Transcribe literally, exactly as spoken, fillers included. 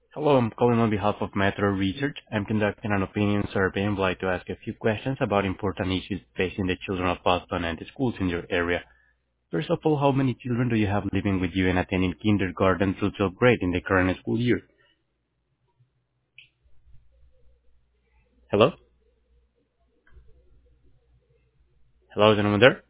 Hello, I'm calling on behalf of Metro Research. I'm conducting an opinion survey and would like to ask a few questions about important issues facing the children of Boston and the schools in your area. First of all, how many children do you have living with you and attending kindergarten through twelfth grade in the current school year? Hello? Hello, is anyone there?